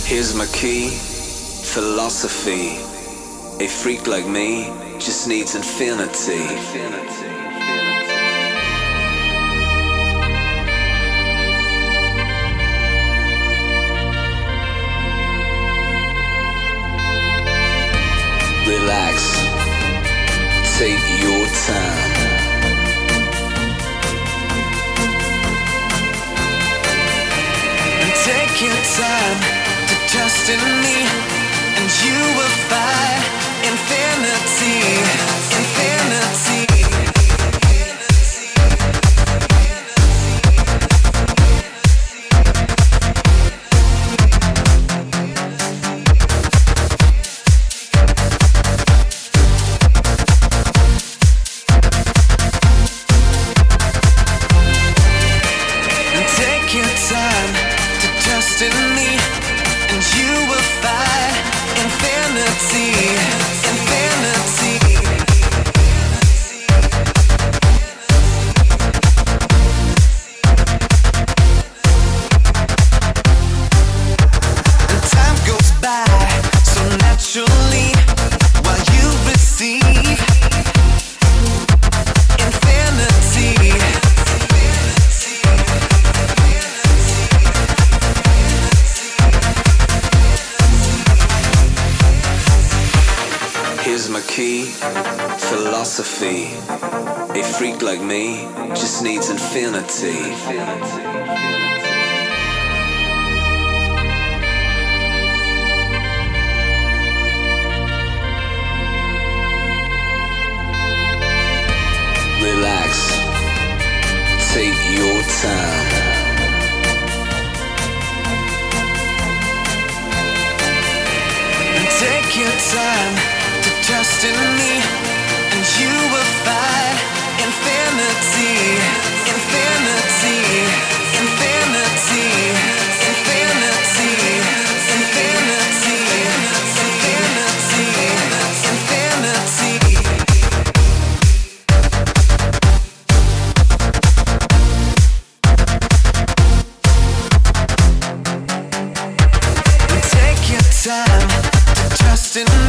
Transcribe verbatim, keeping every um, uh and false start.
Here's my key, philosophy. A freak like me just needs infinity. Relax, take your time. And take your time to trust in me, and you will find infinity, infinity. Philosophy. A freak like me just needs infinity. Relax, take your time. And take your time to trust in me, and you will find infinity, infinity, infinity, infinity, infinity, infinity, infinity. And take your time to trust in me.